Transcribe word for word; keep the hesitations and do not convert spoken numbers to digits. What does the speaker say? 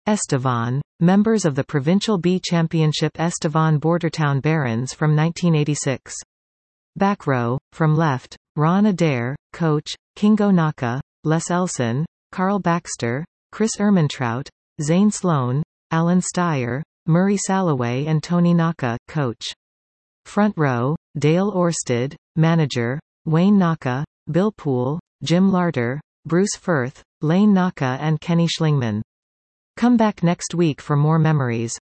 Estevan, members of the Provincial B Championship Estevan Bordertown Barons from nineteen eighty-six. Back row, from left, Ron Adair, coach, Kingo Naka, Les Elson, Carl Baxter, Chris Ermintrout, Zane Sloan, Alan Steyer, Murray Salloway and Tony Naka, coach. Front row, Dale Orsted, manager, Wayne Naka, Bill Poole, Jim Larter, Bruce Firth, Lane Naka and Kenny Schlingman. Come back next week for more memories.